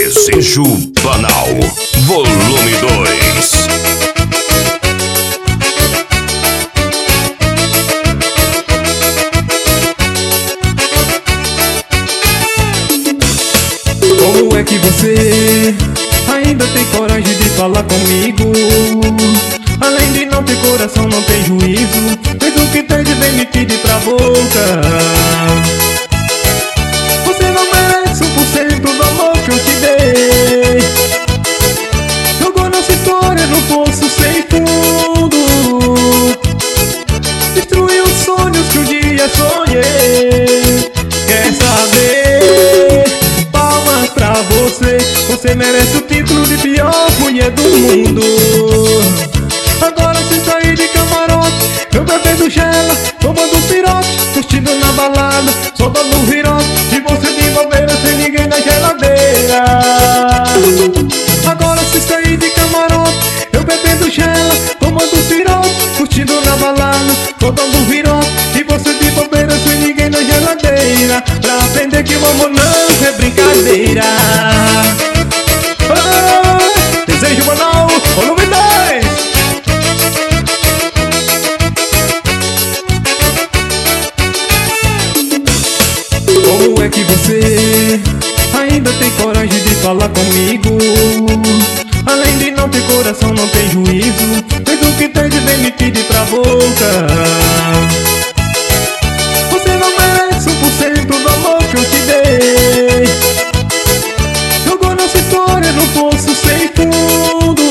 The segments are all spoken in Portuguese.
Desejo Banal, volume 2. Como é que você ainda tem coragem de falar comigo? Além de não ter coração, não tem juízo. Fez o que tem de vem me pedir pra boca. Você não merece 1% do amor que eu te dei. Jogou nossa história no poço sem fundo. Destruiu os sonhos que um dia sonhei. Quer saber? Palmas pra você. Você merece o título de pior mulher do mundo. Agora se sair de camarote, eu bebendo gela, tomando um pirote, curtindo na balada, só dando um virote, e você de bobeira sem ninguém na geladeira. Agora se sair de camarote, eu bebendo gela, tomando um pirote, curtindo na balada, só dando um virote, e você de bobeira sem ninguém na geladeira. Pra aprender que o amor não é brincadeira. Desejo Banal, volume 2. Como é que você ainda tem coragem de falar comigo? Além de não ter coração, não tem juízo. Fez o que tem de vem me pedir pra boca. Você não merece 1% do amor que eu te dei. Jogou nossa história no poço sem fundo.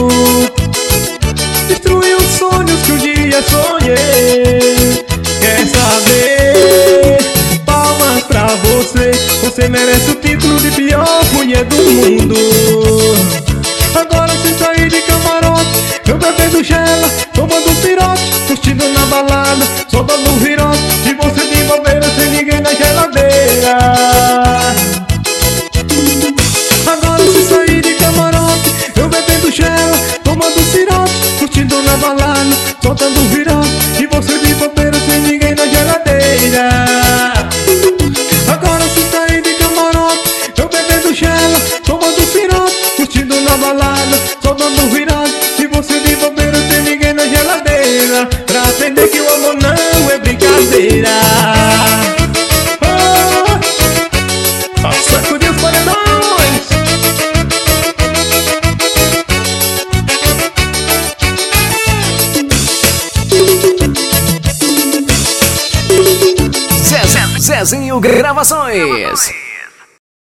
Destruiu os sonhos que um dia sonhei. Quer saber? Palmas pra você. Você merece o título de pior mulher do mundo. Agora se sair de camarote, eu bebendo gela, tomando um pirote, curtindo na balada, só dando um virote, e você de bobeira sem ninguém na geladeira. Agora se sair de camarote, eu bebendo gela, tomando um pirote, curtindo na balada, só dando um virote, e você de bobeira sem ninguém na geladeira. Agora se sair de camarote, eu bebendo gela, tomando um pirote, curtindo na balada, só dando um virote, e você de bobeira sem ninguém na geladeira. Pra aprender que o amor não é brincadeira. Sacudir os paredões. Zezinho Gravações.